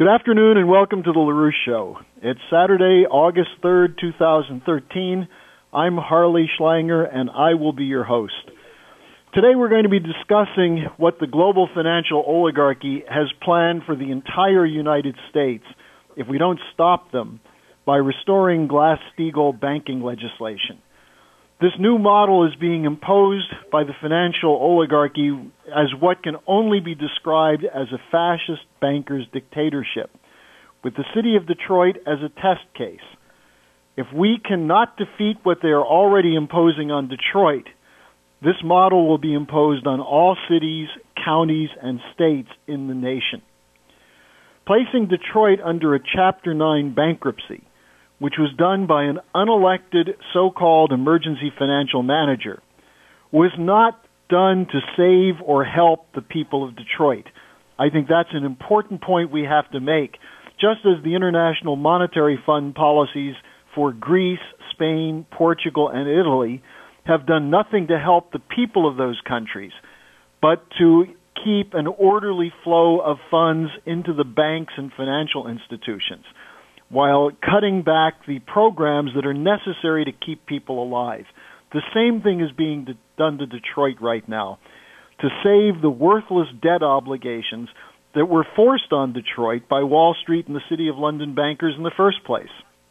Good afternoon and welcome to the LaRouche Show. It's Saturday, August 3rd, 2013. I'm Harley Schlanger and I will be your host. Today we're going to be discussing what the global financial oligarchy has planned for the entire United States if we don't stop them by restoring Glass-Steagall banking legislation. This new model is being imposed by the financial oligarchy as what can only be described as a fascist banker's dictatorship, with the city of Detroit as a test case. If we cannot defeat what they are already imposing on Detroit, this model will be imposed on all cities, counties, and states in the nation. Placing Detroit under a Chapter 9 bankruptcy, which was done by an unelected so-called emergency financial manager, was not done to save or help the people of Detroit. I think that's an important point we have to make. Just as the International Monetary Fund policies for Greece, Spain, Portugal, and Italy have done nothing to help the people of those countries, but to keep an orderly flow of funds into the banks and financial institutions, while cutting back the programs that are necessary to keep people alive. The same thing is being done to Detroit right now, to save the worthless debt obligations that were forced on Detroit by Wall Street and the City of London bankers in the first place.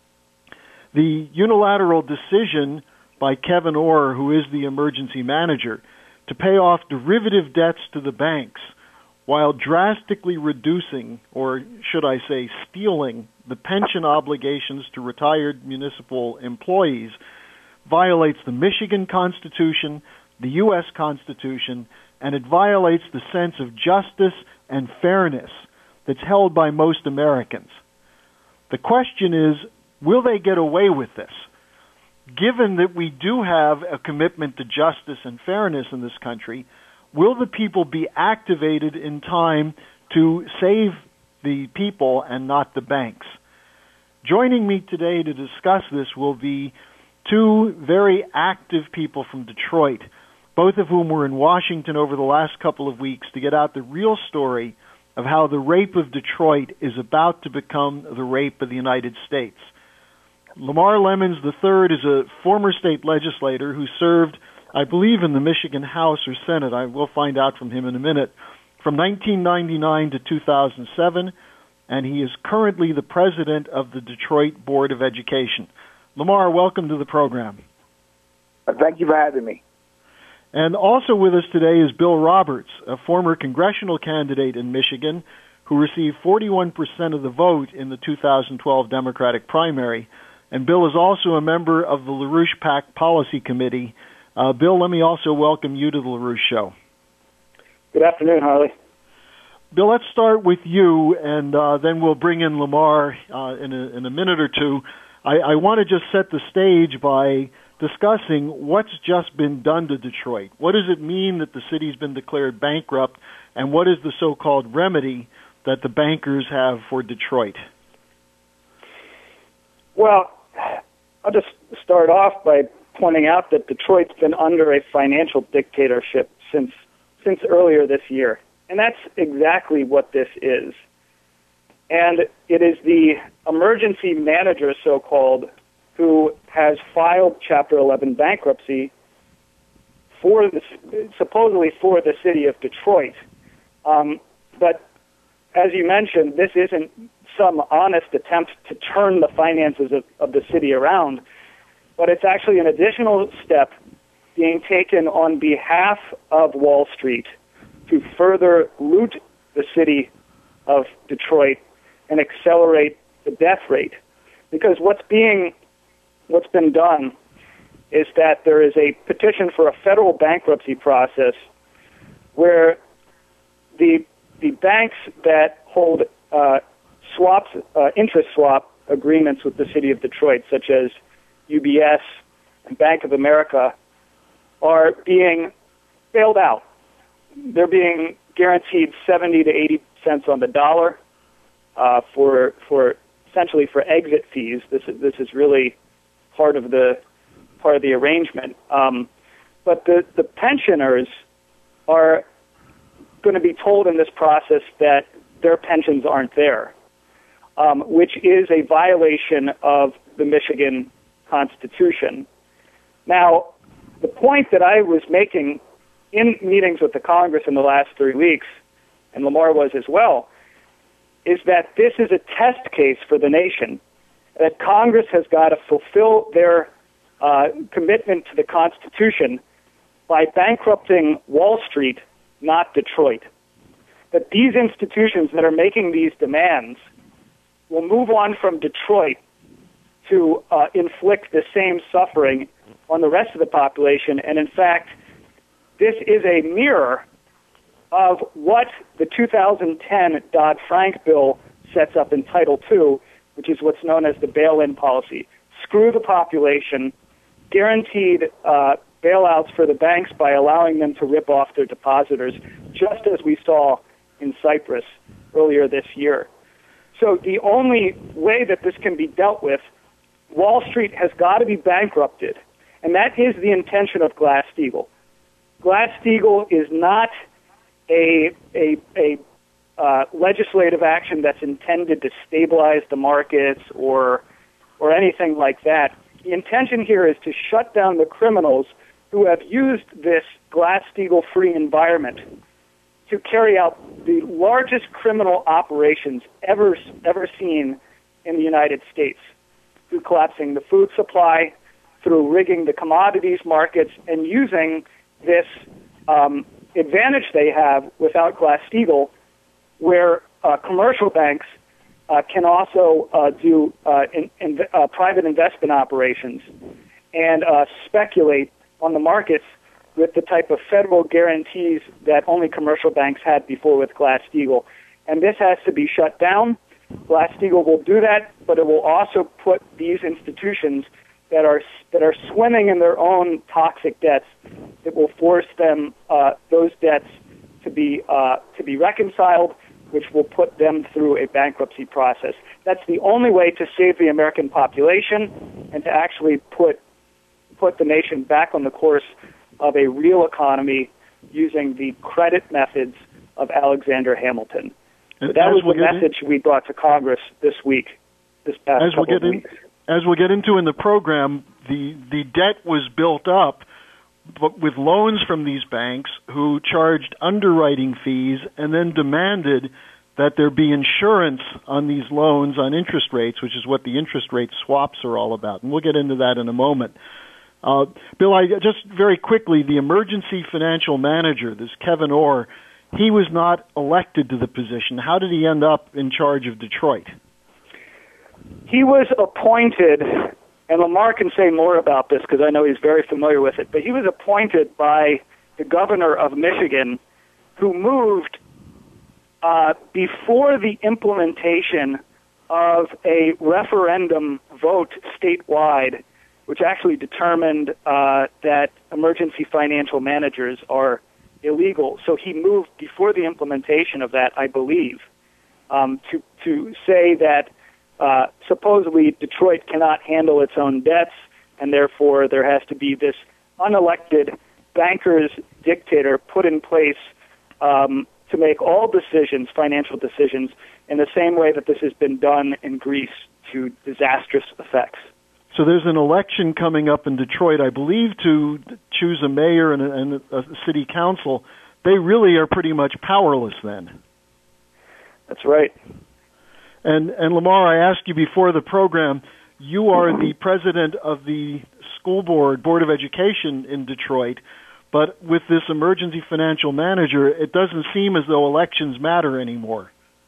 The unilateral decision by Kevin Orr, who is the emergency manager, to pay off derivative debts to the banks while drastically reducing, or should I say stealing, the pension obligations to retired municipal employees, violates the Michigan Constitution, the U.S. Constitution, and it violates the sense of justice and fairness that's held by most Americans. The question is, will they get away with this? Given that we do have a commitment to justice and fairness in this country, will the people be activated in time to save the people and not the banks? Joining me today to discuss this will be two very active people from Detroit, both of whom were in Washington over the last couple of weeks to get out the real story of how the rape of Detroit is about to become the rape of the United States. Lamar Lemons III is a former state legislator who served, I believe, in the Michigan House or Senate. I will find out from him in a minute. From 1999 to 2007, and he is currently the president of the Detroit Board of Education. Lamar, welcome to the program. Thank you for having me. And also with us today is Bill Roberts, a former congressional candidate in Michigan who received 41% of the vote in the 2012 Democratic primary. And Bill is also a member of the LaRouche PAC Policy Committee. Bill, let me also welcome you to the LaRouche Show. Good afternoon, Harley. Bill, let's start with you, and then we'll bring in Lamar in a minute or two. I want to just set the stage by discussing what's just been done to Detroit. What does it mean that the city's been declared bankrupt, and what is the so-called remedy that the bankers have for Detroit? Well, I'll just start off by pointing out that Detroit's been under a financial dictatorship since earlier this year. And that's exactly what this is. And it is the emergency manager, so-called, who has filed Chapter 11 bankruptcy supposedly for the city of Detroit. But as you mentioned, this isn't some honest attempt to turn the finances of the city around, but it's actually an additional step being taken on behalf of Wall Street to further loot the city of Detroit and accelerate the death rate. Because what's been done is that there is a petition for a federal bankruptcy process where the banks that hold interest swap agreements with the city of Detroit, such as UBS and Bank of America, are being bailed out. They're being guaranteed 70 to 80 cents on the dollar for essentially for exit fees. This is really part of the arrangement. But the pensioners are going to be told in this process that their pensions aren't there. which is a violation of the Michigan Constitution. Now, the point that I was making in meetings with the Congress in the last 3 weeks, and Lamar was as well, is that this is a test case for the nation, that Congress has got to fulfill their commitment to the Constitution by bankrupting Wall Street, not Detroit. That these institutions that are making these demands will move on from Detroit to inflict the same suffering on the rest of the population. And in fact, this is a mirror of what the 2010 Dodd-Frank bill sets up in Title II, which is what's known as the bail-in policy. Screw the population, guaranteed bailouts for the banks by allowing them to rip off their depositors, just as we saw in Cyprus earlier this year. So the only way that this can be dealt with, Wall Street has got to be bankrupted, and that is the intention of Glass-Steagall. Glass-Steagall is not a legislative action that's intended to stabilize the markets or anything like that. The intention here is to shut down the criminals who have used this Glass-Steagall-free environment to carry out the largest criminal operations ever seen in the United States, through collapsing the food supply, through rigging the commodities markets, and using this advantage they have without Glass-Steagall, where commercial banks can also do private investment operations and speculate on the markets with the type of federal guarantees that only commercial banks had before with Glass-Steagall. And this has to be shut down. Glass-Steagall will do that, but it will also put these institutions that are swimming in their own toxic debts, that will force them those debts to be reconciled, which will put them through a bankruptcy process. That's the only way to save the American population and to actually put the nation back on the course of a real economy using the credit methods of Alexander Hamilton. So that was the message we brought to Congress this past couple of weeks. As we'll get into in the program, the debt was built up but with loans from these banks who charged underwriting fees and then demanded that there be insurance on these loans on interest rates, which is what the interest rate swaps are all about. And we'll get into that in a moment. Bill, just very quickly, the emergency financial manager, this Kevin Orr, he was not elected to the position. How did he end up in charge of Detroit? He was appointed, and Lamar can say more about this because I know he's very familiar with it, but he was appointed by the governor of Michigan, who moved before the implementation of a referendum vote statewide, which actually determined that emergency financial managers are illegal. So he moved before the implementation of that, I believe, to say that supposedly Detroit cannot handle its own debts, and therefore there has to be this unelected banker's dictator put in place to make all decisions, financial decisions, in the same way that this has been done in Greece to disastrous effects. So there's an election coming up in Detroit, I believe, to choose a mayor and a city council. They really are pretty much powerless then. That's right. And Lamar, I asked you before the program, you are the president of the school board, Board of Education in Detroit, but with this emergency financial manager, it doesn't seem as though elections matter anymore.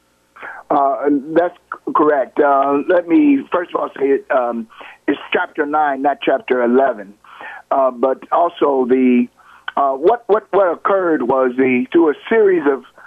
That's correct. Let me first of all say it's Chapter 9, not Chapter 11. But also what occurred was through a series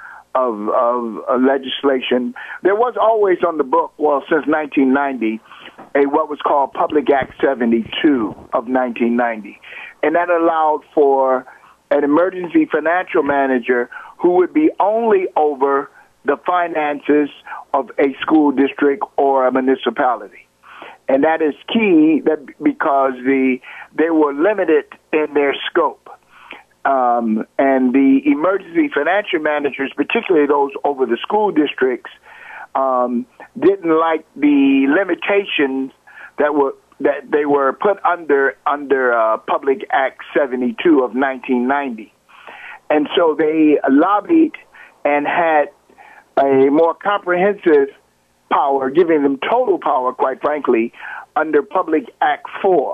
of legislation. There was always on the book, since 1990, what was called Public Act 72 of 1990. And that allowed for an emergency financial manager who would be only over the finances of a school district or a municipality. And that is key because they were limited in their scope. And the emergency financial managers, particularly those over the school districts, didn't like the limitations that they were put under Public Act 72 of 1990, and so they lobbied and had a more comprehensive power, giving them total power, quite frankly, under Public Act 4.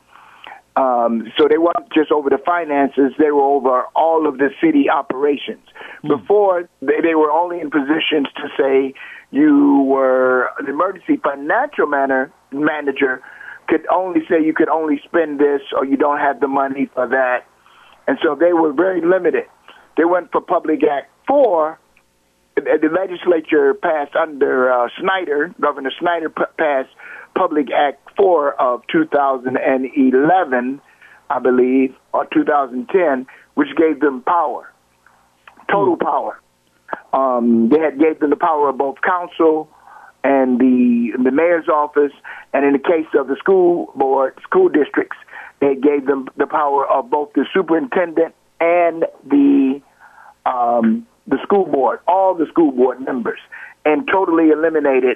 So they weren't just over the finances, they were over all of the city operations. Before, they were only in positions to say you were an emergency financial manager could only say you could only spend this or you don't have the money for that. And so they were very limited. They went for Public Act 4. The legislature passed under Snyder. Governor Snyder passed Public Act 4 of 2011, I believe, or 2010, which gave them power, total power. They gave them the power of both council and the mayor's office, and in the case of the school districts, they gave them the power of both the superintendent and the school board, all the school board members, and totally eliminated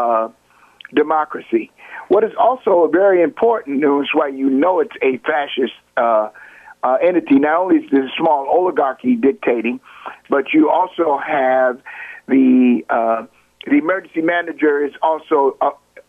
democracy. What is also very important, and is why you know it's a fascist entity, not only is this small oligarchy dictating, but you also have the emergency manager is also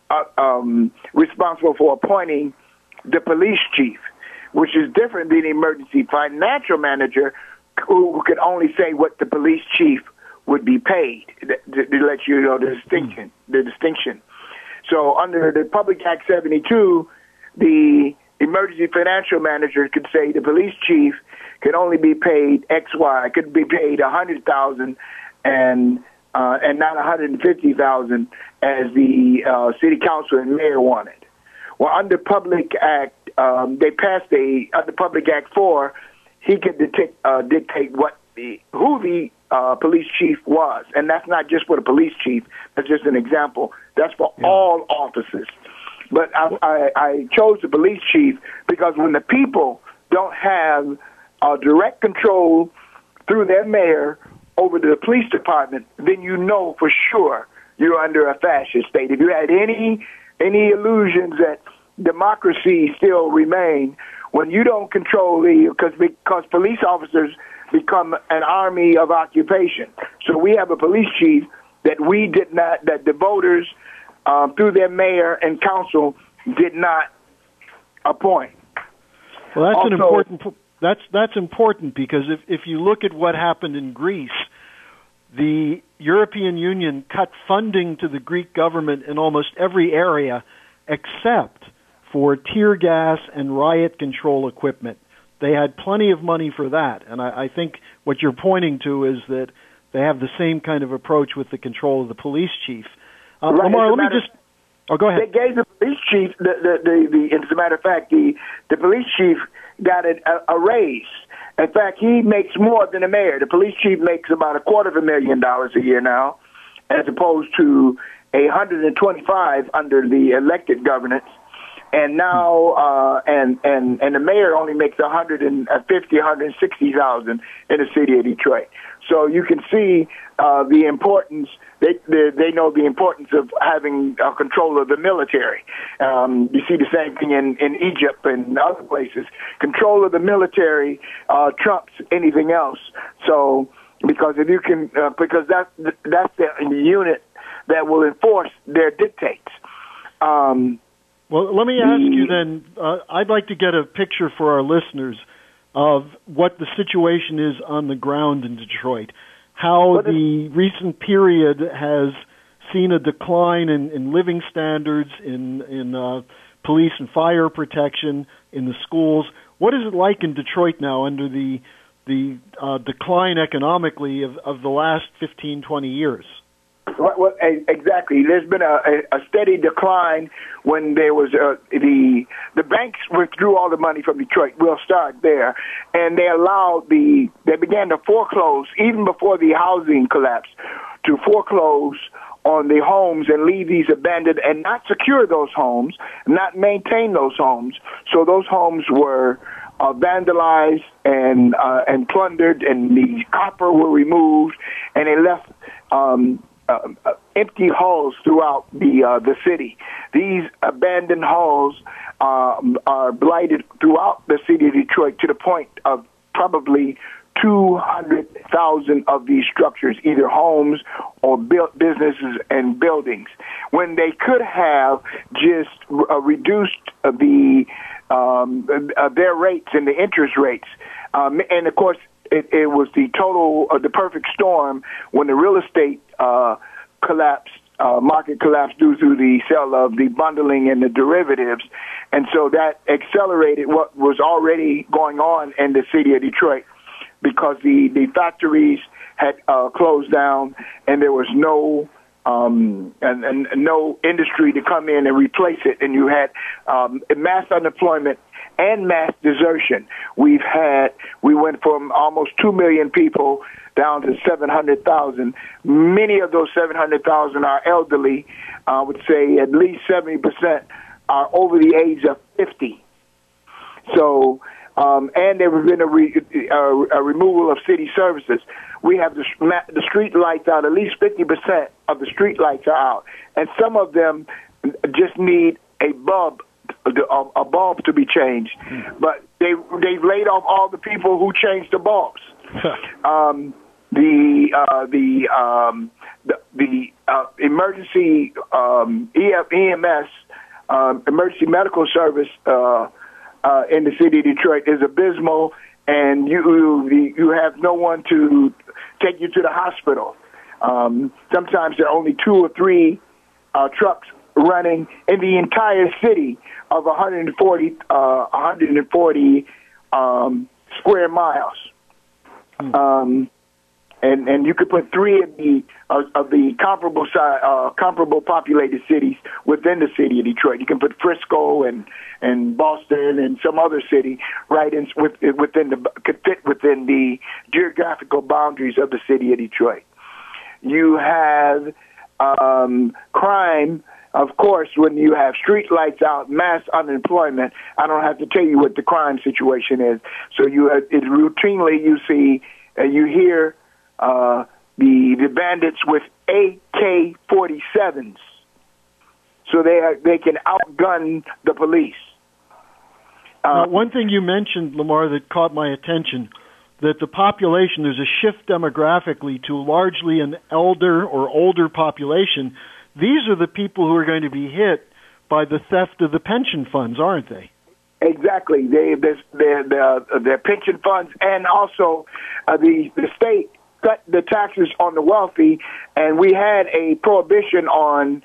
responsible for appointing the police chief, which is different than the emergency financial manager, who could only say what the police chief would be paid, to let you know the distinction. So under the Public Act 72, the emergency financial manager could say the police chief could only be paid XY, could be paid $100,000 and not $150,000 as the city council and mayor wanted. Well, under Public Act, they passed under Public Act 4, he could dictate who the police chief was, and that's not just for the police chief. That's just an example. That's for all officers. But I chose the police chief because when the people don't have direct control through their mayor over the police department, then you know for sure you're under a fascist state. If you had any illusions that democracy still remain, when you don't control because police officers become an army of occupation. So we have a police chief that the voters through their mayor and council did not appoint. Well, that's important because if you look at what happened in Greece, the European Union cut funding to the Greek government in almost every area except for tear gas and riot control equipment. They had plenty of money for that, and I think what you're pointing to is that they have the same kind of approach with the control of the police chief. Right. Lamar, let me just... Oh, go ahead. They gave the police chief, as a matter of fact, the police chief got a raise. In fact, he makes more than the mayor. The police chief makes about $250,000 a year now, as opposed to $125 under the elected governance. And now, and the mayor only makes $160,000 in the city of Detroit. So you can see the importance. They know the importance of having control of the military. You see the same thing in Egypt and other places. Control of the military trumps anything else. So because if you can, because that's the unit that will enforce their dictates. Well, let me ask you then, I'd like to get a picture for our listeners of what the situation is on the ground in Detroit, how the recent period has seen a decline in living standards, in police and fire protection, in the schools. What is it like in Detroit now under the decline economically of the last 15, 20 years? Well, exactly. There's been a steady decline when there was the banks withdrew all the money from Detroit. We'll start there, and they began to foreclose even before the housing collapse, to foreclose on the homes and leave these abandoned and not secure those homes, not maintain those homes. So those homes were vandalized and plundered, and the copper were removed, and they left empty halls throughout the city. These abandoned halls are blighted throughout the city of Detroit to the point of probably 200,000 of these structures, either homes or businesses and buildings, when they could have just reduced their rates and the interest rates. And of course, it was the perfect storm when the real estate collapsed. Market collapsed due to the sale of the bundling and the derivatives. And so that accelerated what was already going on in the city of Detroit, because the factories had closed down and there was no no industry to come in and replace it. And you had mass unemployment and mass desertion. We went from almost 2 million people down to 700,000. Many of those 700,000 are elderly. I would say at least 70% are over the age of 50. So, and there has been a removal of city services. We have the street lights out. At least 50% of the street lights are out, and some of them just need a bulb to be changed. But they've laid off all the people who changed the bulbs. The emergency EMS, emergency medical service in the city of Detroit is abysmal, and you have no one to take you to the hospital. Sometimes there are only 2 or 3 trucks running in the entire city of 140 square miles. And you could put 3 of the comparable populated cities within the city of Detroit. You can put Frisco and Boston and some other city right within the geographical boundaries of the city of Detroit. You have crime. Of course, when you have street lights out, mass unemployment, I don't have to tell you what the crime situation is. So routinely you see and you hear the bandits with AK-47s, so they can outgun the police. One thing you mentioned, Lamar, that caught my attention, that the population, there's a shift demographically to largely an elder or older population. These are the people who are going to be hit by the theft of the pension funds, aren't they? Exactly. Their pension funds, and also the state cut the taxes on the wealthy, and we had a prohibition on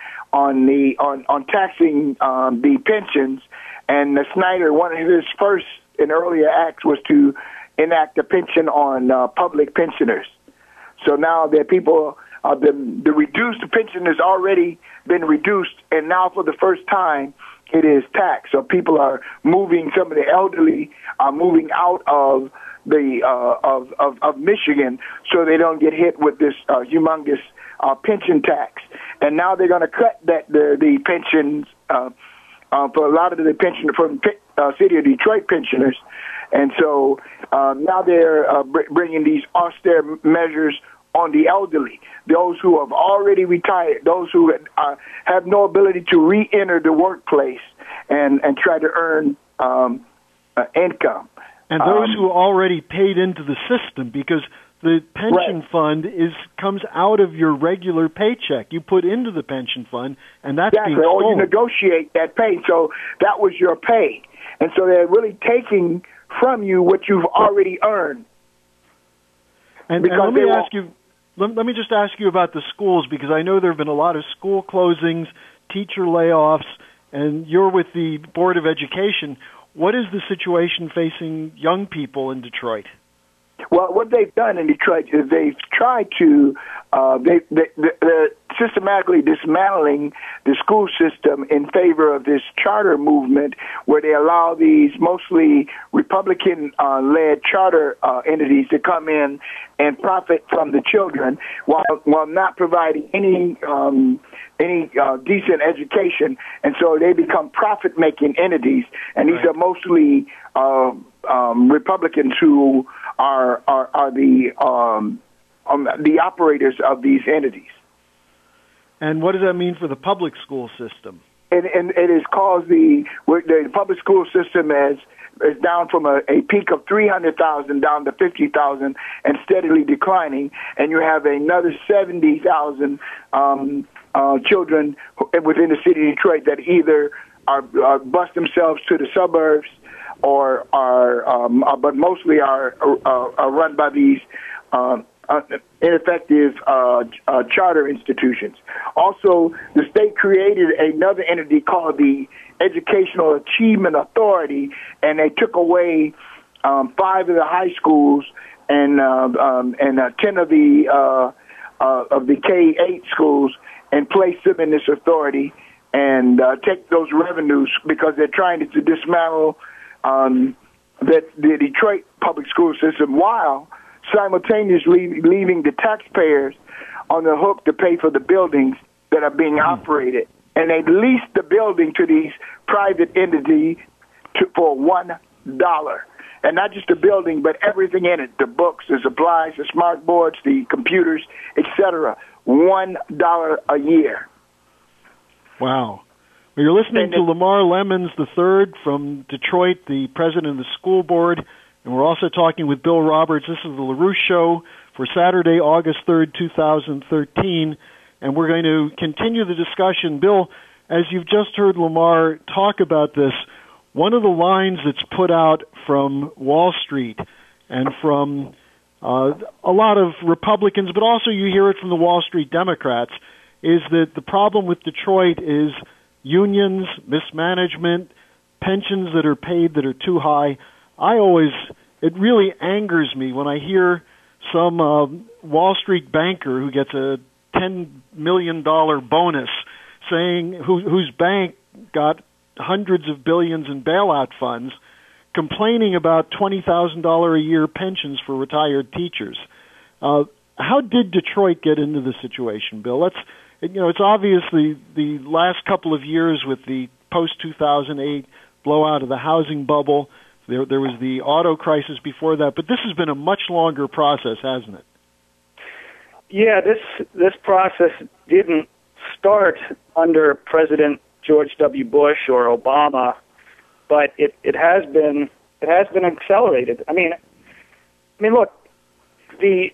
taxing the pensions. And Snyder, one of his first and earlier acts was to enact a pension on public pensioners. So now that people, the reduced pension has already been reduced, and now for the first time it is taxed. So people are moving. Some of the elderly are moving out of of Michigan, so they don't get hit with this humongous pension tax. And now they're going to cut the pensions for a lot of the pension from city of Detroit pensioners. And so now they're bringing these austere measures on the elderly, those who have already retired, those who have no ability to re-enter the workplace and try to earn income. And those who already paid into the system, because the pension fund comes out of your regular paycheck. You put into the pension fund, and that's being stolen. Or you negotiate that pay, so that was your pay. And so they're really taking from you what you've already earned. And let me ask you, let me just ask you about the schools, because I know there have been a lot of school closings, teacher layoffs, and you're with the Board of Education. What is the situation facing young people in Detroit? Well, what they've done in Detroit is they've tried to they're systematically dismantling the school system in favor of this charter movement, where they allow these mostly Republican-led charter entities to come in and profit from the children while not providing any decent education, and so they become profit-making entities. And these are mostly Republicans who are the operators of these entities. And what does that mean for the public school system? And it has caused the public school system is down from a peak of 300,000 down to 50,000 and steadily declining. And you have another 70,000 children within the city of Detroit that either are bus themselves to the suburbs or but mostly are run by these ineffective charter institutions. Also, the state created another entity called the Educational Achievement Authority, and they took away 5 of the high schools and 10 of the K-8 schools and placed them in this authority and take those revenues because they're trying to dismantle the Detroit public school system while simultaneously leaving the taxpayers on the hook to pay for the buildings that are being operated. And they lease the building to these private entities for $1. And not just the building, but everything in it, the books, the supplies, the smart boards, the computers, etc. $1 a year. Wow. Well, you're listening to Lamar Lemons III from Detroit, the president of the school board, and we're also talking with Bill Roberts. This is the LaRouche Show for Saturday, August 3rd, 2013, and we're going to continue the discussion. Bill, as you've just heard Lamar talk about this, one of the lines that's put out from Wall Street and from a lot of Republicans, but also you hear it from the Wall Street Democrats, is that the problem with Detroit is unions, mismanagement, pensions that are paid that are too high. It really angers me when I hear some Wall Street banker who gets a $10 million bonus saying whose bank got hundreds of billions in bailout funds, complaining about $20,000 a year pensions for retired teachers. How did Detroit get into this situation, Bill? It's obviously the last couple of years with the post-2008 blowout of the housing bubble. There was the auto crisis before that, but this has been a much longer process, hasn't it? Yeah, this process didn't start under President George W. Bush or Obama, but it has been accelerated. I mean, look, the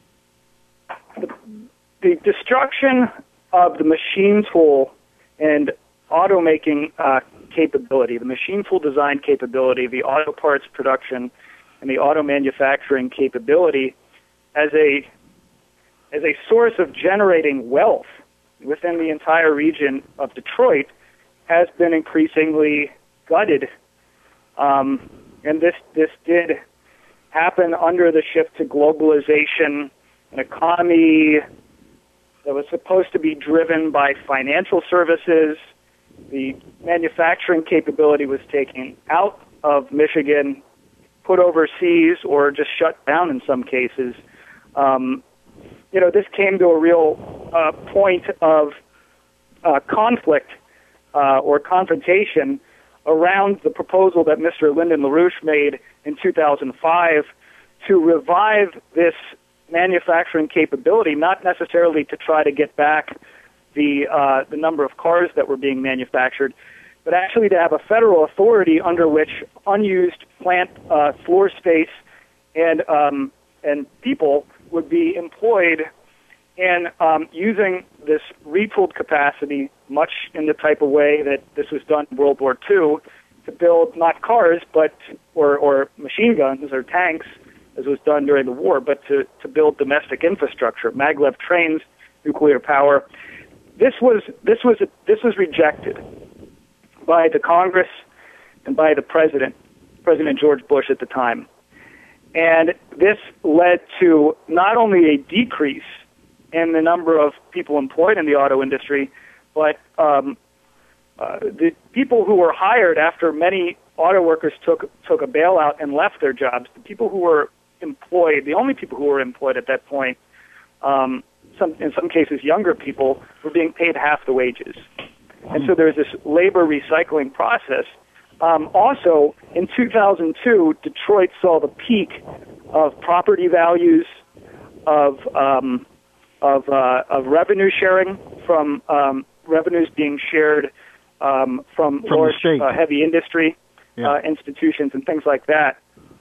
destruction of the machine tool and automaking capability, the machine tool design capability, the auto parts production, and the auto manufacturing capability as a source of generating wealth within the entire region of Detroit has been increasingly gutted. And this did happen under the shift to globalization, an economy that was supposed to be driven by financial services. The manufacturing capability was taken out of Michigan, put overseas, or just shut down in some cases. This came to a real point of conflict or confrontation around the proposal that Mr. Lyndon LaRouche made in 2005 to revive this manufacturing capability, not necessarily to try to get back the number of cars that were being manufactured, but actually to have a federal authority under which unused plant floor space and people would be employed in using this retooled capacity, much in the type of way that this was done in World War II, to build not cars, but or machine guns or tanks, as was done during the war, but to build domestic infrastructure, maglev trains, nuclear power. This was rejected by the Congress and by the President George Bush at the time. And this led to not only a decrease in the number of people employed in the auto industry, but the people who were hired after many auto workers took a bailout and left their jobs, the people who were employed, the only people who were employed at that point, in some cases younger people, were being paid half the wages. And so there's this labor recycling process. Also, in 2002, Detroit saw the peak of property values, of revenue sharing from revenues being shared from large heavy industry institutions and things like that.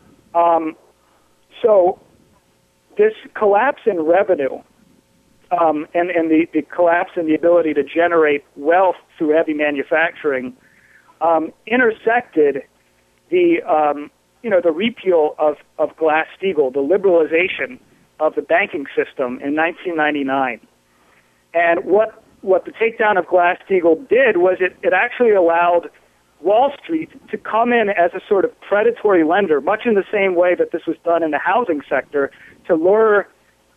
So this collapse in revenue and the collapse in the ability to generate wealth through heavy manufacturing intersected the the repeal of Glass-Steagall, the liberalization of the banking system in 1999. And what the takedown of Glass-Steagall did was it actually allowed Wall Street to come in as a sort of predatory lender, much in the same way that this was done in the housing sector, to lure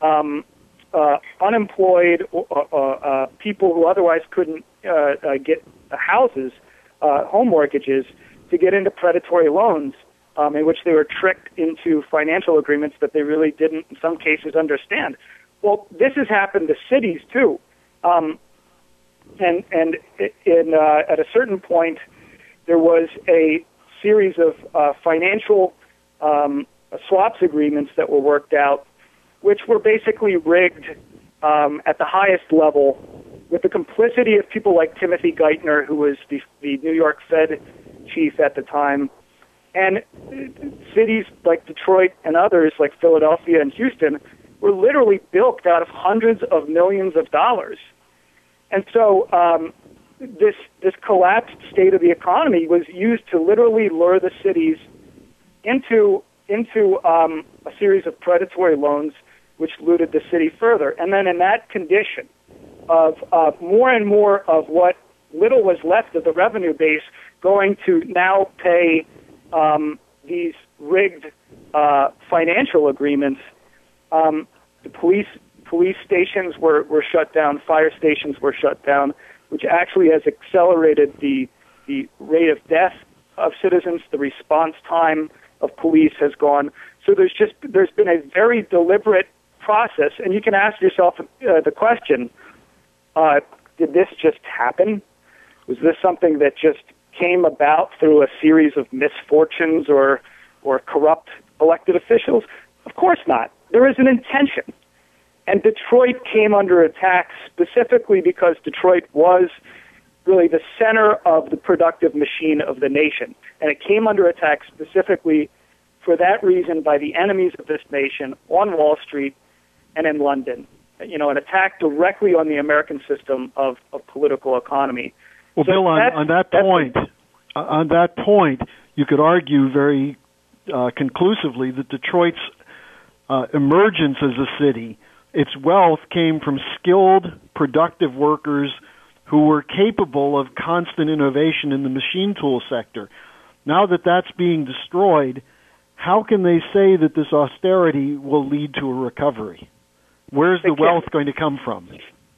unemployed people who otherwise couldn't get houses, home mortgages, to get into predatory loans in which they were tricked into financial agreements that they really didn't, in some cases, understand. Well, this has happened to cities, too. And at a certain point, there was a series of financial swaps agreements that were worked out, which were basically rigged at the highest level with the complicity of people like Timothy Geithner, who was the New York Fed chief at the time, and cities like Detroit and others like Philadelphia and Houston were literally bilked out of hundreds of millions of dollars. And so this collapsed state of the economy was used to literally lure the cities into a series of predatory loans which looted the city further. And then in that condition of more and more of what little was left of the revenue base going to now pay these rigged financial agreements, the police stations were shut down, fire stations were shut down, which actually has accelerated the rate of death of citizens. The response time of police has gone. So there's been a very deliberate process, and you can ask yourself the question, did this just happen? Was this something that just came about through a series of misfortunes or corrupt elected officials? Of course not. There is an intention. And Detroit came under attack specifically because Detroit was really the center of the productive machine of the nation. And it came under attack specifically for that reason by the enemies of this nation on Wall Street and in London. An attack directly on the American system of political economy. Well, so Bill, on that point, you could argue very conclusively that Detroit's emergence as a city, its wealth came from skilled, productive workers who were capable of constant innovation in the machine tool sector. Now that that's being destroyed, how can they say that this austerity will lead to a recovery? Where's the wealth going to come from?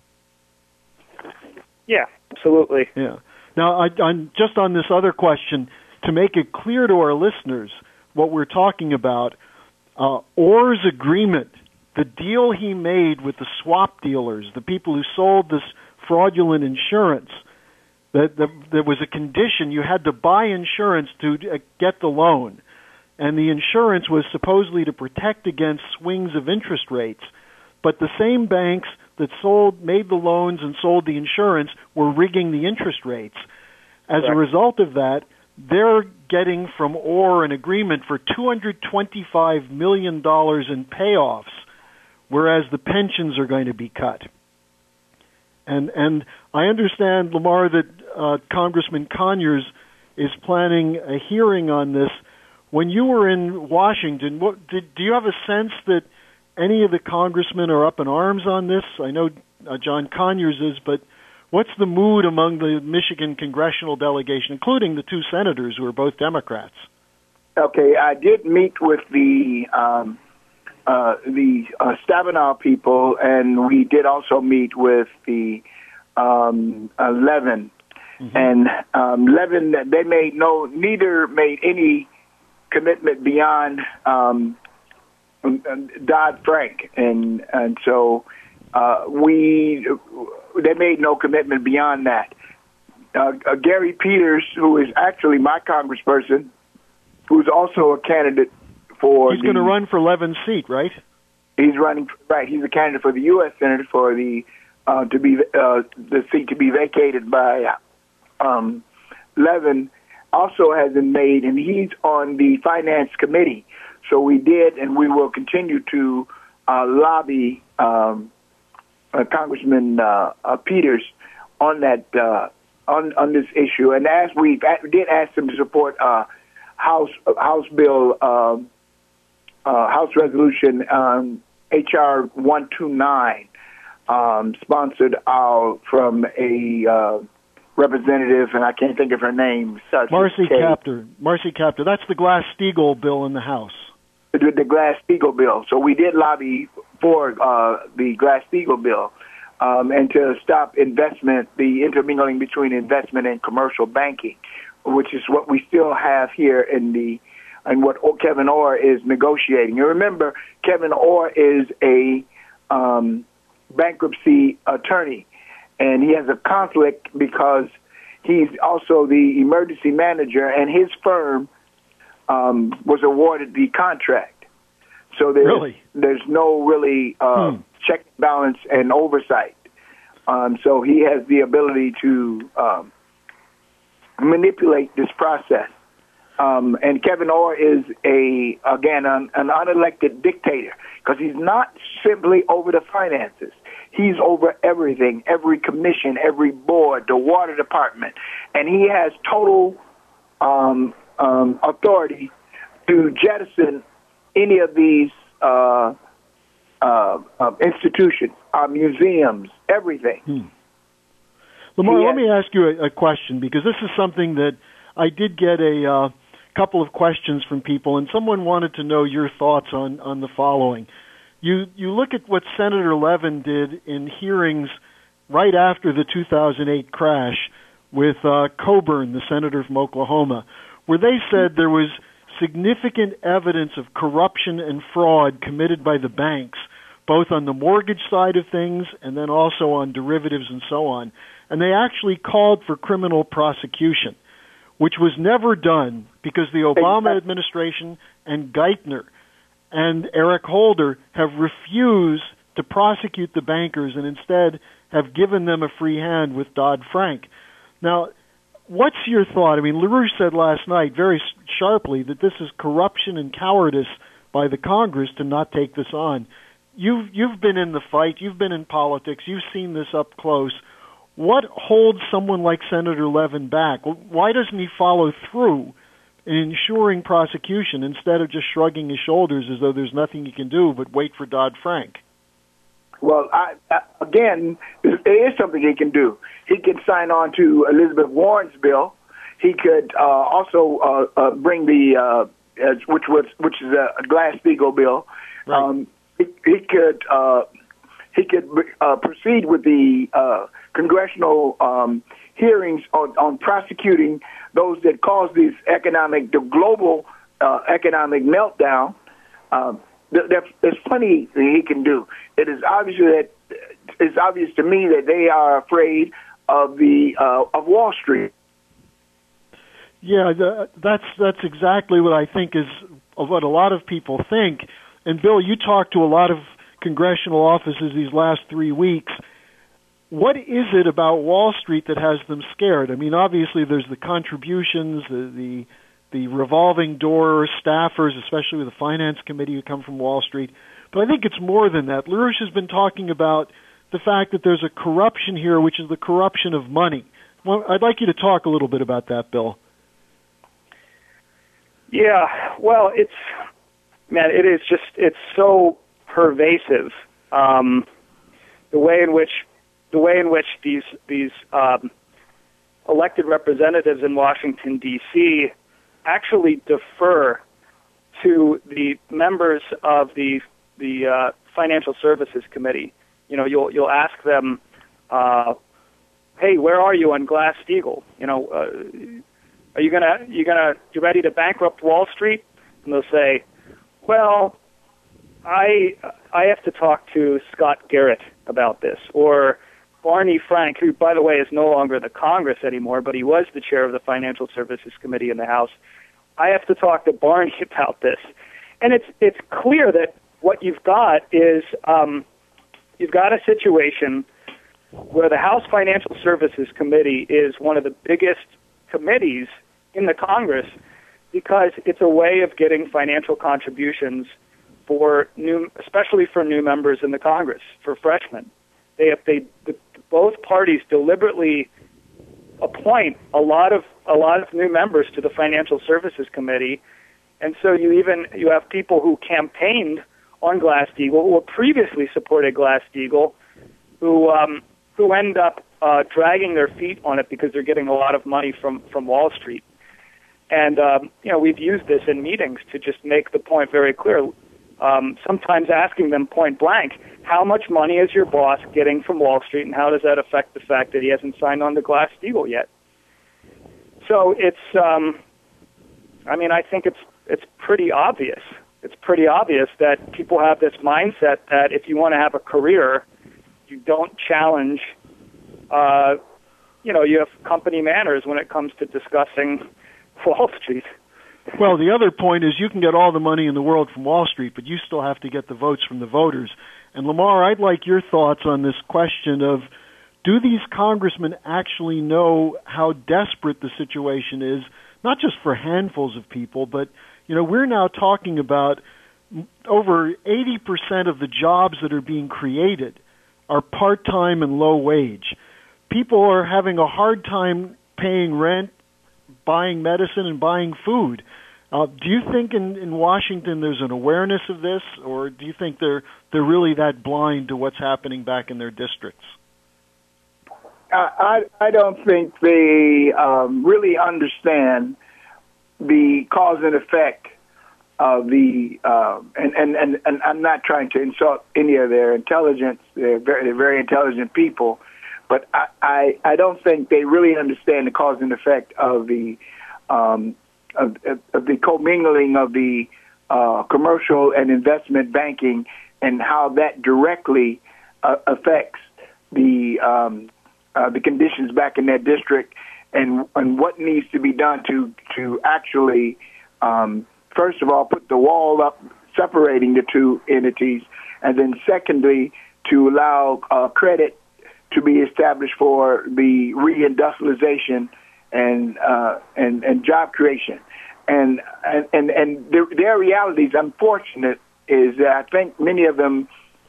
Yeah, absolutely. Yeah. Now, I'm just on this other question, to make it clear to our listeners what we're talking about, Orr's agreement, the deal he made with the swap dealers, the people who sold this fraudulent insurance, that there was a condition. You had to buy insurance to get the loan. And the insurance was supposedly to protect against swings of interest rates. But the same banks that made the loans and sold the insurance were rigging the interest rates. As a result of that, they're getting from Orr an agreement for $225 million in payoffs, whereas the pensions are going to be cut. And I understand, Lamar, that Congressman Conyers is planning a hearing on this. When you were in Washington, do you have a sense that any of the congressmen are up in arms on this? I know John Conyers is, but what's the mood among the Michigan congressional delegation, including the two senators who are both Democrats? Okay, I did meet with the Stabenow people, and we did also meet with the Levin. Mm-hmm. And Levin, neither made any commitment beyond Dodd-Frank, and so they made no commitment beyond that. Gary Peters, who is actually my congressperson, who's also a candidate for he's going to run for Levin's seat, right? He's running, right. He's a candidate for the U.S. Senate for the to be the seat to be vacated by Levin also has been made, and he's on the Finance Committee. So we did, and we will continue to lobby Congressman Peters on that on this issue. And as we did ask him to support House Bill House Resolution HR 129, sponsored from a representative, and I can't think of her name. Marcy Kaptur. Marcy Kaptur. That's the Glass-Steagall bill in the House. The Glass-Steagall bill. So we did lobby for the Glass-Steagall bill, and to stop investment, the intermingling between investment and commercial banking, which is what we still have here in what Kevin Orr is negotiating. You remember, Kevin Orr is a bankruptcy attorney, and he has a conflict because he's also the emergency manager, and his firm was awarded the contract. So there's no really check, balance, and oversight. So he has the ability to manipulate this process. And Kevin Orr is an unelected dictator, because he's not simply over the finances. He's over everything, every commission, every board, the water department, and he has total authority to jettison any of these institutions, museums, everything. Lamar, let me ask you a question, because this is something that I did get a couple of questions from people, and someone wanted to know your thoughts on the following. You look at what Senator Levin did in hearings right after the 2008 crash with Coburn, the senator from Oklahoma, where they said there was significant evidence of corruption and fraud committed by the banks, both on the mortgage side of things and then also on derivatives and so on. And they actually called for criminal prosecution, which was never done because the Obama administration and Geithner and Eric Holder have refused to prosecute the bankers and instead have given them a free hand with Dodd-Frank. Now, what's your thought? I mean, LaRouche said last night very sharply that this is corruption and cowardice by the Congress to not take this on. You've been in the fight. You've been in politics. You've seen this up close. What holds someone like Senator Levin back? Why doesn't he follow through in ensuring prosecution instead of just shrugging his shoulders as though there's nothing he can do but wait for Dodd-Frank? Well, again, there is something he can do. He can sign on to Elizabeth Warren's bill. He could also bring the which is a Glass-Steagall bill. Right. He could proceed with the congressional hearings on prosecuting those that caused the global economic meltdown. There's plenty that he can do. It's obvious to me that they are afraid of of Wall Street. Yeah, that's exactly what I think is what a lot of people think. And Bill, you talked to a lot of congressional offices these last 3 weeks. What is it about Wall Street that has them scared? I mean, obviously there's the contributions, the revolving door staffers, especially with the Finance Committee who come from Wall Street. But I think it's more than that. LaRouche has been talking about the fact that there's a corruption here, which is the corruption of money. Well, I'd like you to talk a little bit about that, Bill. Yeah, well, it's so pervasive. The way in which these elected representatives in Washington, D.C. actually defer to the members of the Financial Services Committee. You know, you'll ask them, "Hey, where are you on Glass-Steagall? You know, are you ready to bankrupt Wall Street?" And they'll say, "Well, I have to talk to Scott Garrett about this," or Barney Frank, who, by the way, is no longer the Congress anymore, but he was the chair of the Financial Services Committee in the House. I have to talk to Barney about this. And it's clear that what you've got is you've got a situation where the House Financial Services Committee is one of the biggest committees in the Congress because it's a way of getting financial contributions especially for new members in the Congress, for freshmen. Both parties deliberately appoint a lot of new members to the Financial Services Committee, and so you have people who campaigned on Glass-Steagall, who previously supported Glass-Steagall, who end up dragging their feet on it because they're getting a lot of money from Wall Street. And we've used this in meetings to just make the point very clear. Sometimes asking them point blank, how much money is your boss getting from Wall Street, and how does that affect the fact that he hasn't signed on to Glass-Steagall yet? So it's, I think it's pretty obvious. It's pretty obvious that people have this mindset that if you want to have a career, you don't challenge, you have company manners when it comes to discussing Wall Street. Well, the other point is you can get all the money in the world from Wall Street, but you still have to get the votes from the voters. And Lamar, I'd like your thoughts on this question of, do these congressmen actually know how desperate the situation is, not just for handfuls of people, but, we're now talking about over 80% of the jobs that are being created are part-time and low wage. People are having a hard time paying rent, buying medicine, and buying food. Do you think in Washington there's an awareness of this, or do you think they're really that blind to what's happening back in their districts? I don't think they really understand the cause and effect of the and I'm not trying to insult any of their intelligence. They're very intelligent people, but I don't think they really understand the cause and effect of the of the commingling of the commercial and investment banking, and how that directly affects the conditions back in that district, and what needs to be done to actually first of all put the wall up separating the two entities, and then secondly to allow credit to be established for the reindustrialization and job creation, and their realities. Unfortunate is that I think many of them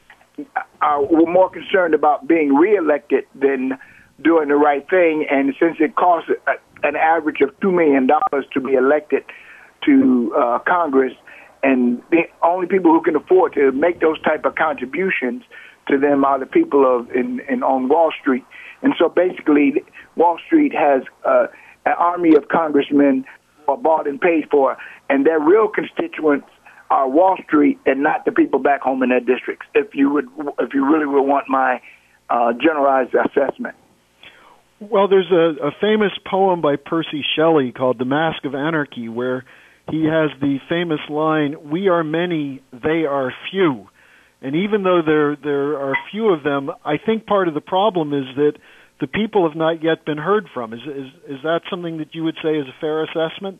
were more concerned about being reelected than doing the right thing. And since it costs an average of $2 million to be elected to Congress, and the only people who can afford to make those type of contributions to them are the people on Wall Street. And so basically, Wall Street has an army of congressmen who are bought and paid for, and their real constituents are Wall Street and not the people back home in their districts. If you really would want my generalized assessment. Well, there's a famous poem by Percy Shelley called "The Mask of Anarchy," where he has the famous line, "We are many, they are few." And even though there are few of them, I think part of the problem is that the people have not yet been heard from. Is that something that you would say is a fair assessment?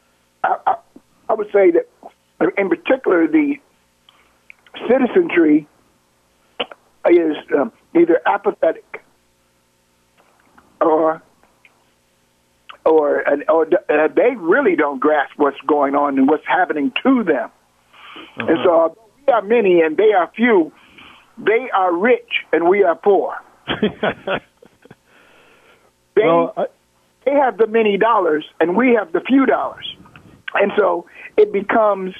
I would say that, in particular, the citizenry is either apathetic or they really don't grasp what's going on and what's happening to them. Uh-huh. And so we are many and they are few. They are rich and we are poor. They have the many dollars and we have the few dollars. And so it becomes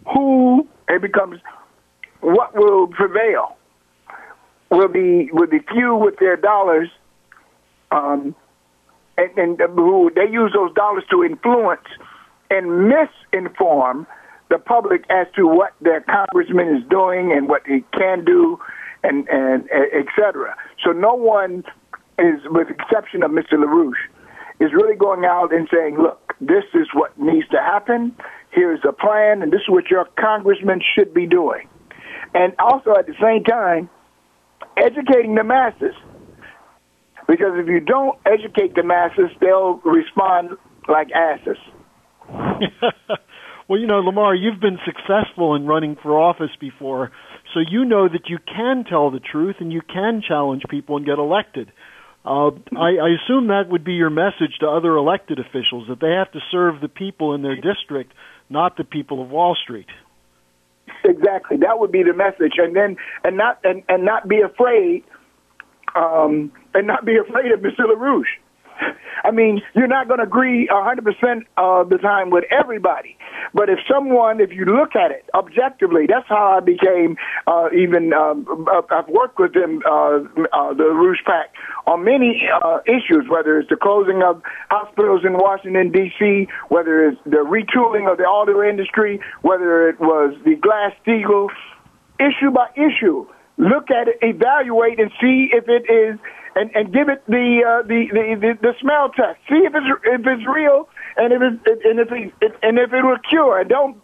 what will prevail. Will the few with their dollars, and who they use those dollars to influence and misinform the public as to what their congressman is doing and what he can do, and et cetera. So no one is, with the exception of Mr. LaRouche, is really going out and saying, look, this is what needs to happen, here's a plan, and this is what your congressman should be doing. And also at the same time, educating the masses. Because if you don't educate the masses, they'll respond like asses. Well, Lamar, you've been successful in running for office before, so you know that you can tell the truth and you can challenge people and get elected. I assume that would be your message to other elected officials, that they have to serve the people in their district, not the people of Wall Street. Exactly, that would be the message, and not be afraid, of Mr. LaRouche. I mean, you're not going to agree 100% of the time with everybody, but if you look at it objectively, that's how I became I've worked with them, the LaRouche PAC, on many issues, whether it's the closing of hospitals in Washington, D.C., whether it's the retooling of the auto industry, whether it was the Glass-Steagall, issue by issue. Look at it, evaluate, and see if it is, and give it the smell test. See if it's real, and if it will cure. And don't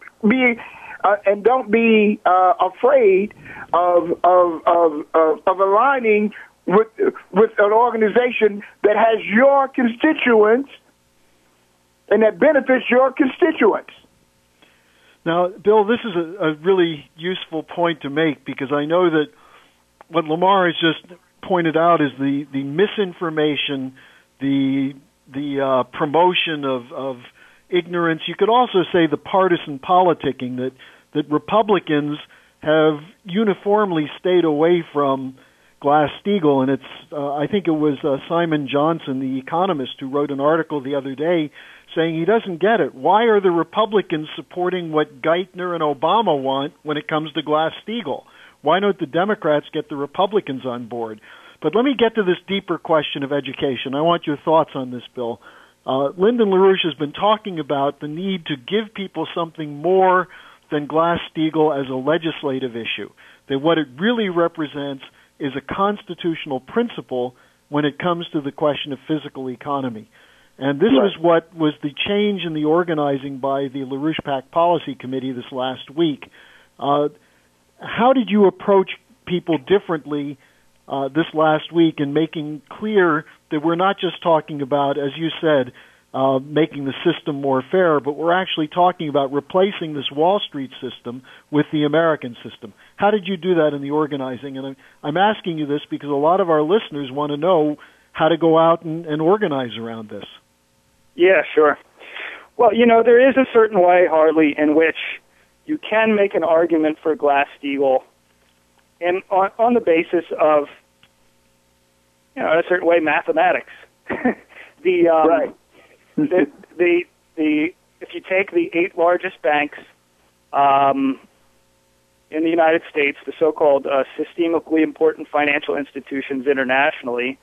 be afraid of aligning with an organization that has your constituents and that benefits your constituents. Now, Bill, this is a really useful point to make, because I know that what Lamar has just pointed out is the misinformation, the promotion of ignorance. You could also say the partisan politicking that Republicans have uniformly stayed away from Glass-Steagall, and it's I think it was Simon Johnson, the economist, who wrote an article the other day saying he doesn't get it. Why are the Republicans supporting what Geithner and Obama want when it comes to Glass-Steagall? Why don't the Democrats get the Republicans on board? But let me get to this deeper question of education. I want your thoughts on this, Bill. Lyndon LaRouche has been talking about the need to give people something more than Glass-Steagall as a legislative issue, that what it really represents is a constitutional principle when it comes to the question of physical economy. And this was what was the change in the organizing by the LaRouche PAC Policy Committee this last week. How did you approach people differently this last week in making clear that we're not just talking about, as you said, making the system more fair, but we're actually talking about replacing this Wall Street system with the American system? How did you do that in the organizing? And I'm asking you this because a lot of our listeners want to know how to go out and organize around this. Yeah, sure. Well, there is a certain way, Harley, in which you can make an argument for Glass-Steagall, and on the basis of, in a certain way, mathematics. If you take the 8 largest banks in the United States, the so-called systemically important financial institutions internationally,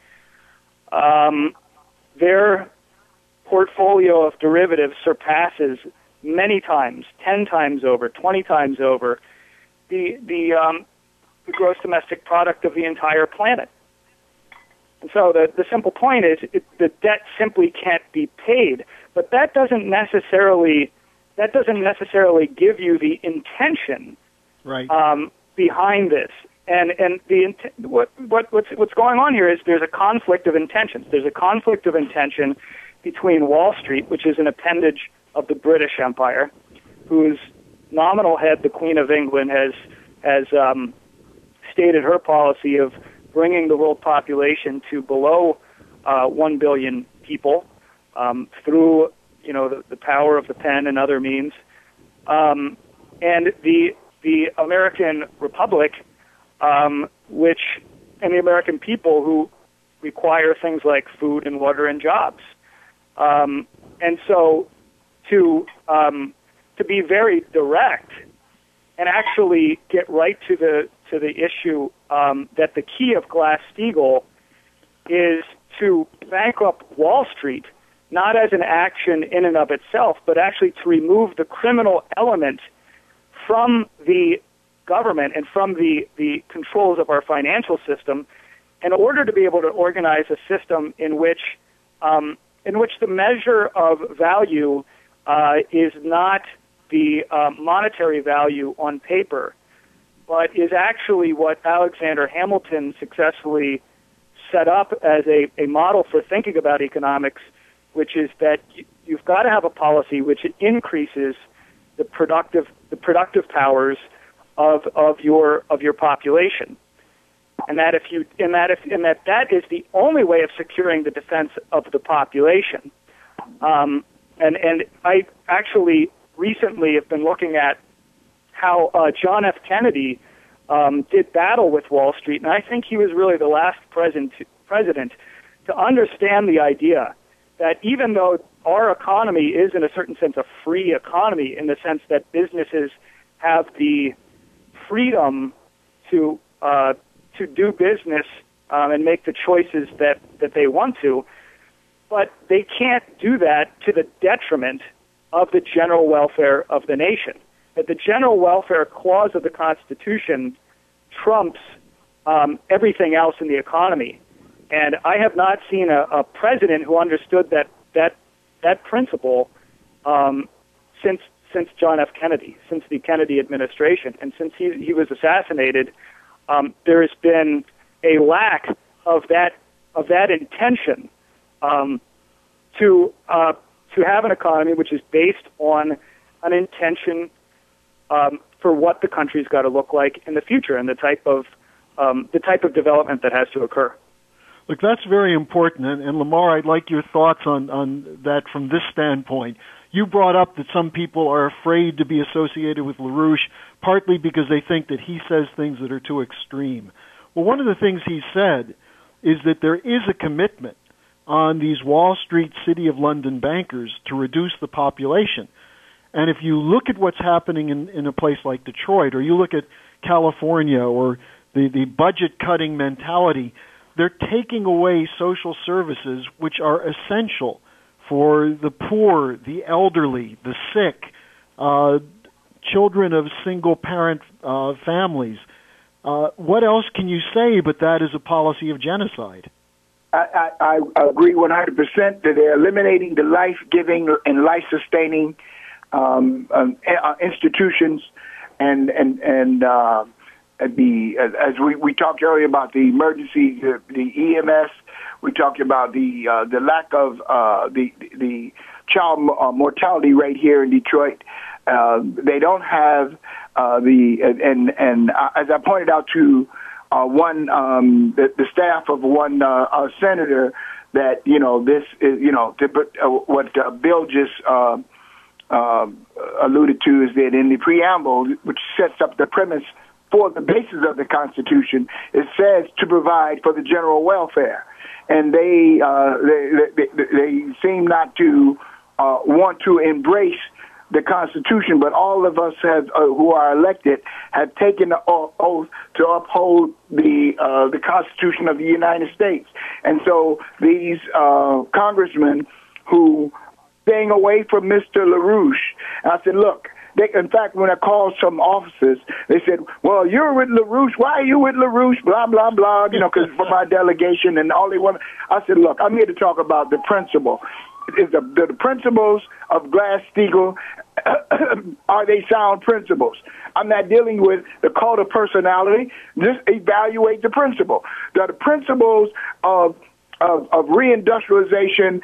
their portfolio of derivatives surpasses many times, 10 times over, 20 times over, the gross domestic product of the entire planet. And so the simple point is the debt simply can't be paid, but that doesn't necessarily give you the intention behind this. And what's going on here is there's a conflict of intentions. There's a conflict of intention between Wall Street, which is an appendage of the British Empire, whose nominal head, the Queen of England, has stated her policy of bringing the world population to below 1 billion people through the power of the pen and other means, and the American Republic, and the American people who require things like food and water and jobs. And so to be very direct and actually get right to the issue that the key of Glass-Steagall is to bankrupt Wall Street, not as an action in and of itself, but actually to remove the criminal element from the government and from the controls of our financial system in order to be able to organize a system in which the measure of value is not the monetary value on paper, but is actually what Alexander Hamilton successfully set up as a model for thinking about economics, which is that you've got to have a policy which increases the productive powers of your population, and that that is the only way of securing the defense of the population. And I actually recently have been looking at how John F. Kennedy did battle with Wall Street, and I think he was really the last president to understand the idea that even though our economy is, in a certain sense, a free economy, in the sense that businesses have the freedom to do business and make the choices that they want to, but they can't do that to the detriment of the general welfare of the nation. That the general welfare clause of the Constitution trumps everything else in the economy. And I have not seen a president who understood that principle since John F. Kennedy, since the Kennedy administration, and since he was assassinated. There has been a lack of that intention to have an economy which is based on an intention for what the country's got to look like in the future and the type of development that has to occur. Look, that's very important, and Lamar, I'd like your thoughts on that from this standpoint. You brought up that some people are afraid to be associated with LaRouche, partly because they think that he says things that are too extreme. Well, one of the things he said is that there is a commitment on these Wall Street, City of London bankers to reduce the population. And if you look at what's happening in a place like Detroit, or you look at California, or the budget-cutting mentality, they're taking away social services which are essential for the poor, the elderly, the sick, children of single-parent families. What else can you say but that is a policy of genocide? I agree 100% that they're eliminating the life-giving and life-sustaining institutions, and as we talked earlier about the emergency, the EMS. We talked about the lack of the child mortality rate here in Detroit. They don't have and as I pointed out to the staff of one senator, that this is what Bill just alluded to, is that in the preamble, which sets up the premise for the basis of the Constitution, it says to provide for the general welfare, and they seem not to want to embrace the Constitution. But all of us who are elected have taken the oath to uphold the Constitution of the United States, and so these congressmen who staying away from Mr. LaRouche, I said, look. In fact, when I called some officers, they said, well, you're with LaRouche. Why are you with LaRouche? Blah, blah, blah, because for my delegation, and all they want. I said, look, I'm here to talk about the principle. The principles of Glass-Steagall, are they sound principles? I'm not dealing with the cult of personality. Just evaluate the principle. The principles of reindustrialization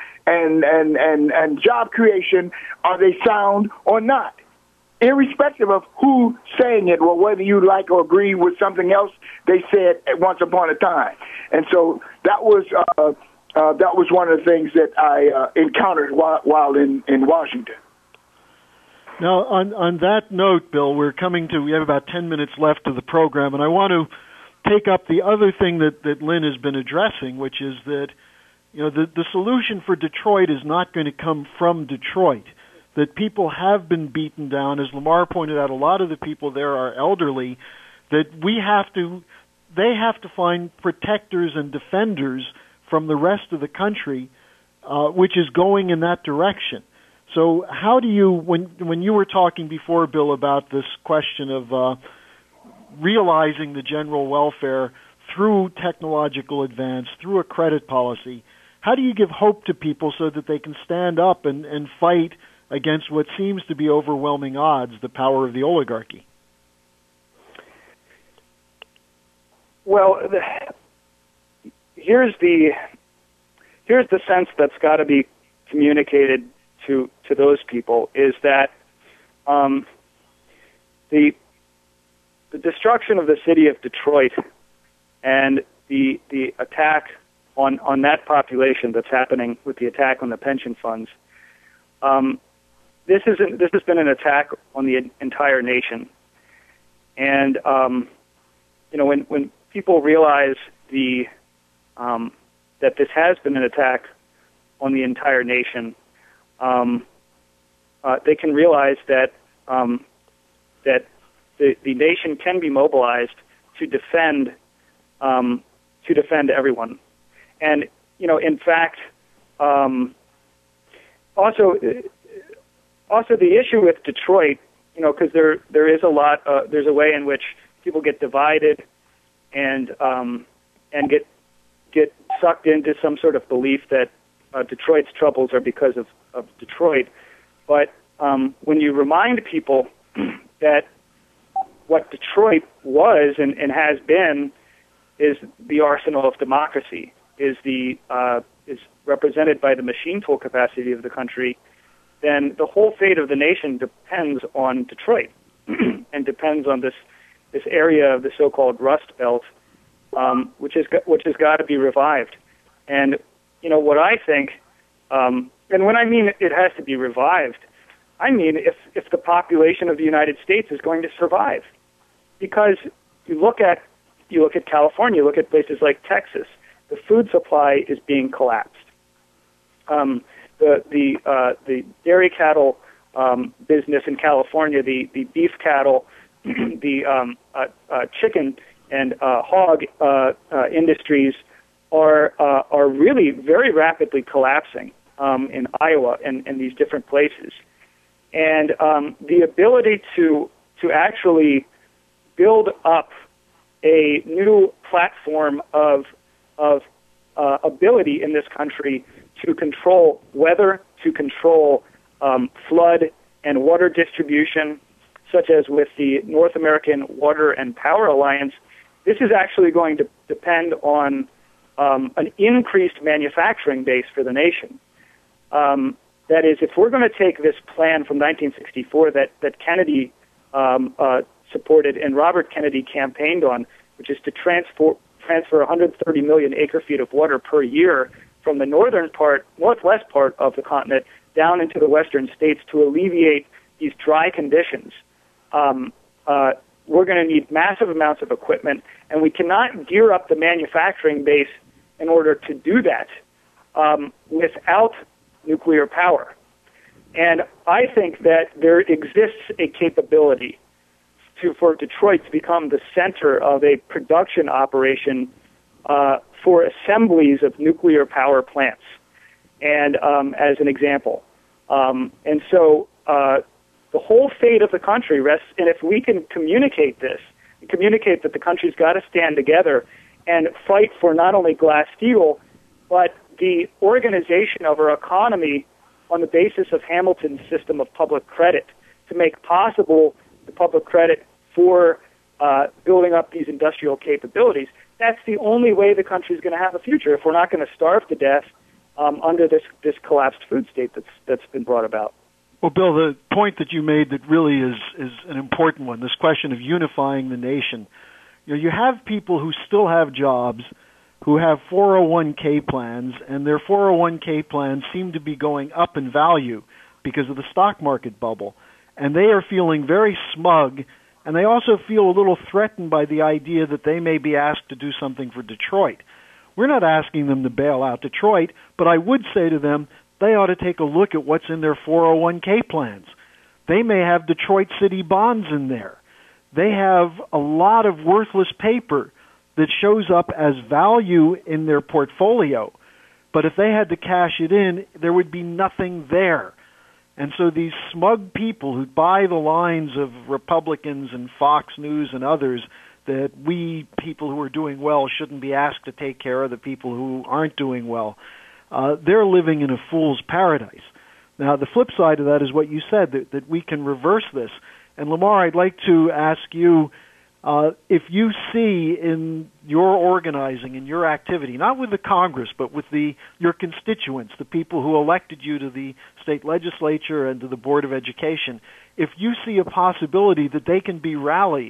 and job creation, are they sound or not? Irrespective of who's saying it, or whether you like or agree with something else they said at once upon a time. And so that was one of the things that I encountered while in Washington. Now, on that note, Bill, we have about 10 minutes left of the program, and I want to take up the other thing that Lynn has been addressing, which is that the solution for Detroit is not going to come from Detroit. That people have been beaten down. As Lamar pointed out, a lot of the people there are elderly, that they have to find protectors and defenders from the rest of the country, which is going in that direction. So how do you, when you were talking before, Bill, about this question of realizing the general welfare through technological advance, through a credit policy, how do you give hope to people so that they can stand up and fight against what seems to be overwhelming odds, the power of the oligarchy? Well, here's the sense that's got to be communicated to those people, is that the the destruction of the city of Detroit and the attack on that population that's happening with the attack on the pension funds. This has been an attack on the entire nation, and when people realize that this has been an attack on the entire nation, they can realize that the nation can be mobilized to defend everyone. And in fact, also the issue with Detroit, because there is there's a way in which people get divided and get sucked into some sort of belief that Detroit's troubles are because of Detroit. But when you remind people that what Detroit was and has been is the arsenal of democracy, is represented by the machine tool capacity of the country, then the whole fate of the nation depends on Detroit and depends on this area of the so-called Rust Belt, which has got to be revived. And what I think, and when I mean it has to be revived, I mean if the population of the United States is going to survive, because you look at California, you look at places like Texas, the food supply is being collapsed. The dairy cattle business in California, the beef cattle, the chicken and hog industries are really very rapidly collapsing in Iowa and these different places. And the ability to actually build up a new platform of ability in this country to control weather, to control flood and water distribution, such as with the North American Water and Power Alliance, this is actually going to depend on an increased manufacturing base for the nation. That is, if we're going to take this plan from 1964 that Kennedy supported and Robert Kennedy campaigned on, which is to transfer 130 million acre-feet of water per year from the northwest part of the continent down into the western states to alleviate these dry conditions, we're going to need massive amounts of equipment, and we cannot gear up the manufacturing base in order to do that without nuclear power. And I think that there exists a capability for Detroit to become the center of a production operation for assemblies of nuclear power plants, and as an example. And so the whole fate of the country rests, and if we can communicate this, and communicate that the country's got to stand together and fight for not only Glass-Steagall, but the organization of our economy on the basis of Hamilton's system of public credit to make possible the public credit for building up these industrial capabilities, that's the only way the country is going to have a future if we're not going to starve to death under this collapsed food state that's been brought about. Well, Bill, the point that you made that really is an important one, this question of unifying the nation. You have people who still have jobs, who have 401k plans, and their 401k plans seem to be going up in value because of the stock market bubble. And they are feeling very smug, and they also feel a little threatened by the idea that they may be asked to do something for Detroit. We're not asking them to bail out Detroit, but I would say to them, they ought to take a look at what's in their 401k plans. They may have Detroit City bonds in there. They have a lot of worthless paper that shows up as value in their portfolio. But if they had to cash it in, there would be nothing there. And so these smug people who buy the lines of Republicans and Fox News and others that we people who are doing well shouldn't be asked to take care of the people who aren't doing well, they're living in a fool's paradise. Now, the flip side of that is what you said, that we can reverse this. And Lamar, I'd like to ask you, if you see in your organizing, in your activity, not with the Congress, but with your constituents, the people who elected you to the state legislature and to the Board of Education, if you see a possibility that they can be rallied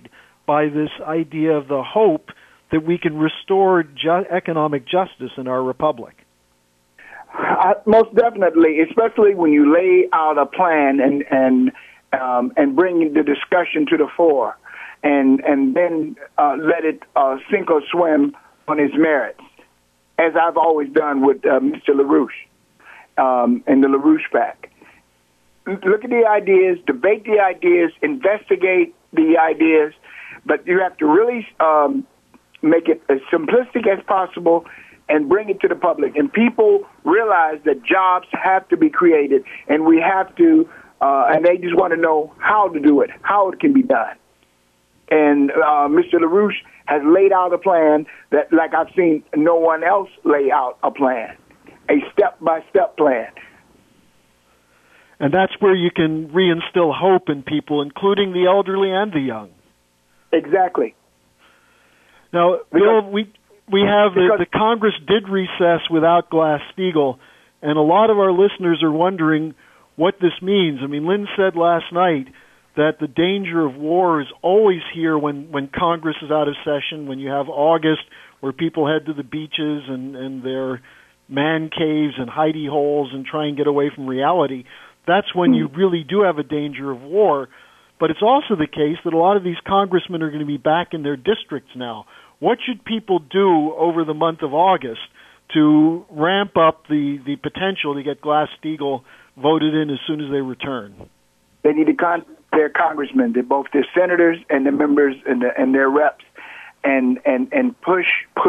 by this idea of the hope that we can restore economic justice in our republic? Most definitely, especially when you lay out a plan and bring the discussion to the fore, and then let it sink or swim on its merits, as I've always done with Mr. LaRouche and the LaRouche PAC. Look at the ideas, debate the ideas, investigate the ideas, but you have to really make it as simplistic as possible and bring it to the public. And people realize that jobs have to be created, and we have to, and they just want to know how to do it, how it can be done. And Mr. LaRouche has laid out a plan that, like I've seen no one else lay out a plan, a step-by-step plan. And that's where you can reinstill hope in people, including the elderly and the young. Exactly. Now, Bill, we have the Congress did recess without Glass-Steagall, and a lot of our listeners are wondering what this means. I mean, Lynn said last night that the danger of war is always here when Congress is out of session, when you have August where people head to the beaches and their man caves and hidey holes and try and get away from reality. That's when you really do have a danger of war. But it's also the case that a lot of these congressmen are going to be back in their districts now. What should people do over the month of August to ramp up the potential to get Glass-Steagall voted in as soon as they return? They need to contact their congressmen, both their senators and the members and their reps, and push.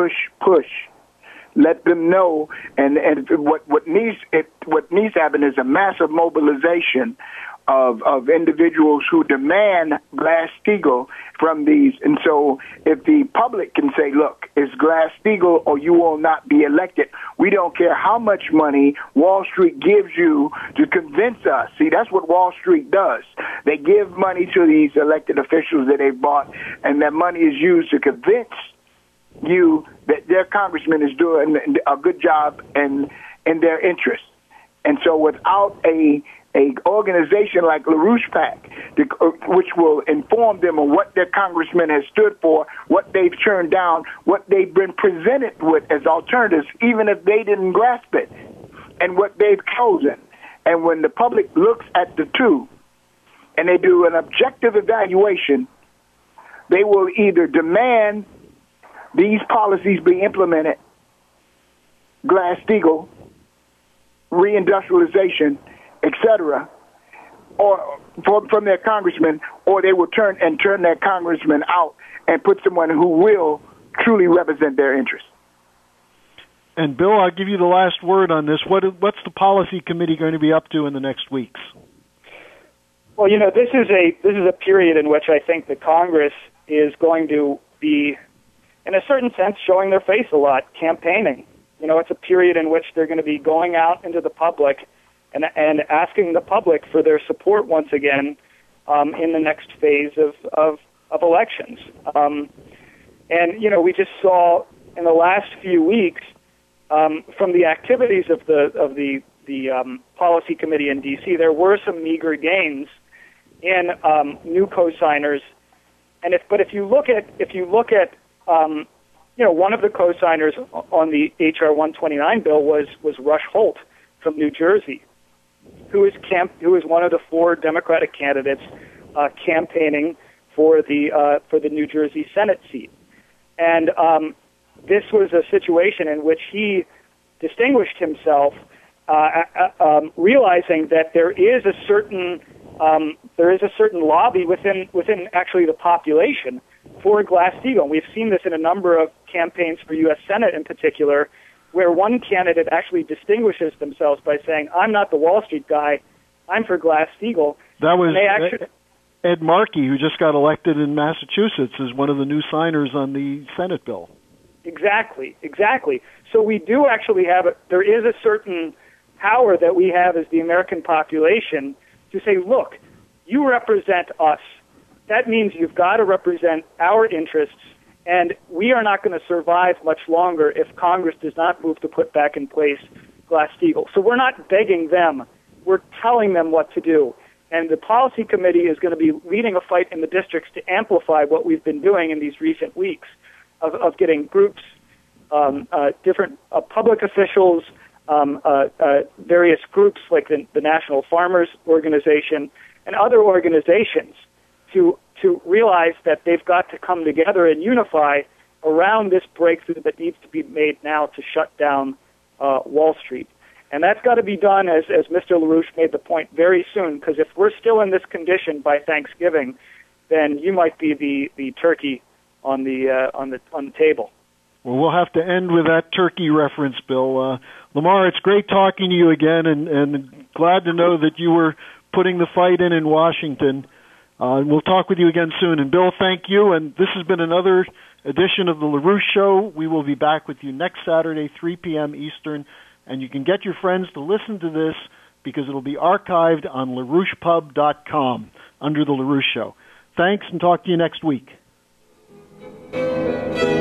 Let them know, and what needs to happen is a massive mobilization of individuals who demand Glass-Steagall from these. And so if the public can say, look, it's Glass-Steagall or you will not be elected, we don't care how much money Wall Street gives you to convince us. See, that's what Wall Street does. They give money to these elected officials that they've bought, and that money is used to convince you that their congressman is doing a good job in their interest. And so without a organization like LaRouche PAC, which will inform them of what their congressman has stood for, what they've turned down, what they've been presented with as alternatives, even if they didn't grasp it, and what they've chosen. And when the public looks at the two and they do an objective evaluation, they will either demand these policies be implemented, Glass-Steagall, reindustrialization, etc., or from their congressman, or they will turn their congressman out and put someone who will truly represent their interests. And Bill, I'll give you the last word on this. What's the policy committee going to be up to in the next weeks? Well, this is a period in which I think the Congress is going to be, in a certain sense, showing their face a lot, campaigning. It's a period in which they're going to be going out into the public and asking the public for their support once again in the next phase of elections. And we just saw in the last few weeks from the activities of the policy committee in D.C., there were some meager gains in new co-signers. And if you look at one of the co-signers on the H.R. 129 bill was Rush Holt from New Jersey, who is one of the four Democratic candidates campaigning for the New Jersey Senate seat. And this was a situation in which he distinguished himself, realizing that there is a certain lobby within actually the population for Glass-Steagall. And we've seen this in a number of campaigns for U.S. Senate in particular, where one candidate actually distinguishes themselves by saying, I'm not the Wall Street guy, I'm for Glass-Steagall. That was Ed Markey, who just got elected in Massachusetts as one of the new signers on the Senate bill. Exactly. So we do actually there is a certain power that we have as the American population to say, look, you represent us. That means you've got to represent our interests, and we are not going to survive much longer if Congress does not move to put back in place Glass-Steagall. So we're not begging them. We're telling them what to do. And the policy committee is going to be leading a fight in the districts to amplify what we've been doing in these recent weeks of getting groups, different public officials, various groups like the National Farmers Organization and other organizations to realize that they've got to come together and unify around this breakthrough that needs to be made now to shut down Wall Street. And that's got to be done, as Mr. LaRouche made the point, very soon, because if we're still in this condition by Thanksgiving, then you might be the turkey on the table. Well, we'll have to end with that turkey reference, Bill. Lamar, it's great talking to you again, and glad to know that you were putting the fight in Washington. And we'll talk with you again soon. And Bill, thank you. And this has been another edition of the LaRouche Show. We will be back with you next Saturday, 3 p.m. Eastern. And you can get your friends to listen to this because it'll be archived on LaRouchePub.com under the LaRouche Show. Thanks, and talk to you next week.